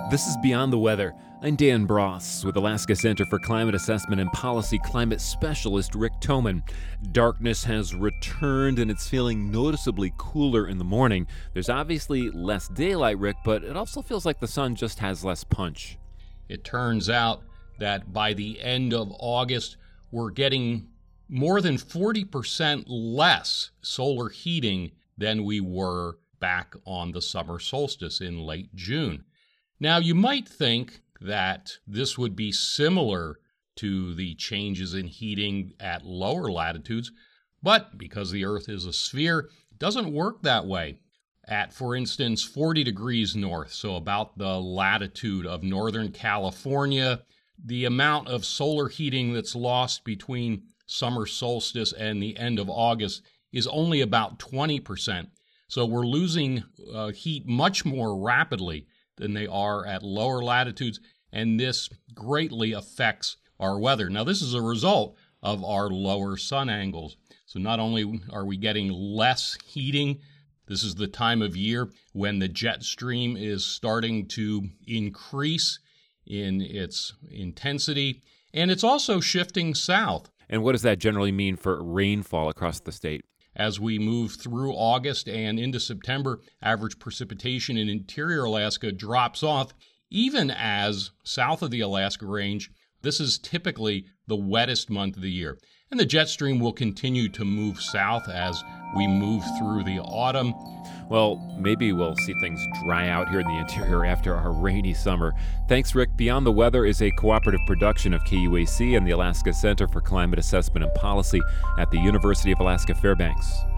This is Beyond the Weather. I'm Dan Bross with Alaska Center for Climate Assessment and Policy climate specialist Rick Thoman. Darkness has returned and it's feeling noticeably cooler in the morning. There's obviously less daylight, Rick, but it also feels like the sun just has less punch. It turns out that by the end of August, we're getting more than 40% less solar heating than we were back on the summer solstice in late June. Now, you might think that this would be similar to the changes in heating at lower latitudes, but because the Earth is a sphere, it doesn't work that way. At, for instance, 40 degrees north, so about the latitude of Northern California, the amount of solar heating that's lost between summer solstice and the end of August is only about 20%. So we're losing heat much more rapidly than they are at lower latitudes, and this greatly affects our weather. Now, this is a result of our lower sun angles. So not only are we getting less heating, this is the time of year when the jet stream is starting to increase in its intensity, and it's also shifting south. And what does that generally mean for rainfall across the state? As we move through August and into September, average precipitation in interior Alaska drops off, even as south of the Alaska Range, this is typically the wettest month of the year. And the jet stream will continue to move south as we move through the autumn. Well, maybe we'll see things dry out here in the interior after our rainy summer. Thanks, Rick. Beyond the Weather is a cooperative production of KUAC and the Alaska Center for Climate Assessment and Policy at the University of Alaska Fairbanks.